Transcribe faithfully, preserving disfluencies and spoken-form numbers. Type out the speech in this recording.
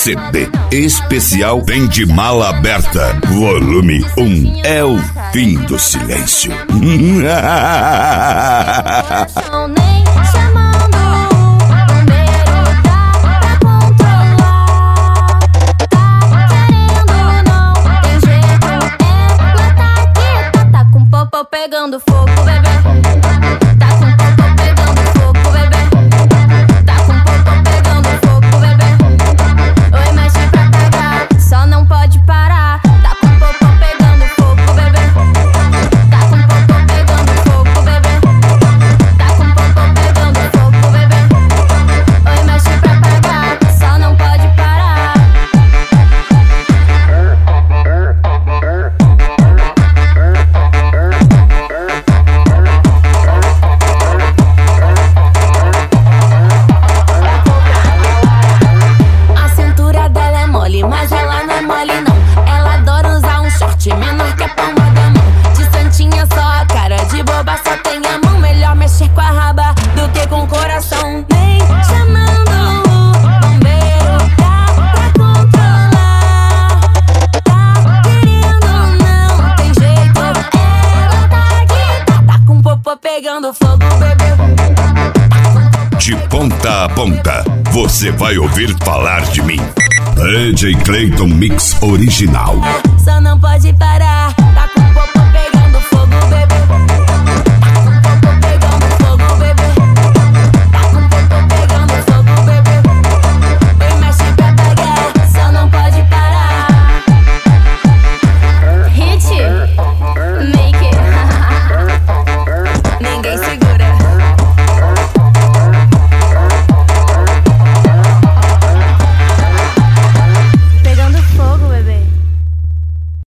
C B especial Vem de Mala Aberta, volume um. É o fim do silêncio. Pegando fogo, bebê. Tá com popô pegando fogo, bebê. Tá com popô pegando fogo, bebê. Oi, mexe pra cagar, só não pode parar. Tá com popô pegando fogo, bebê. Tá com popô pegando fogo, bebê. Tá com popô pegando fogo, bebê. Oi, mexe pra cagar, só não pode parar. Mas ela não é mole não, ela adora usar um short menor que a palma da mão. De santinha só a cara, de boba só tem a mão. Melhor mexer com a raba do que com o coração. Vem chamando o bombeiro pra, pra controlar. Tá querendo ou não, tem jeito. Ela tá aqui, tá, tá com o popô pegando fogo, bebê. De ponta a ponta, você vai ouvir falar de mim. D J Clayton Mix Original. Só não pode parar.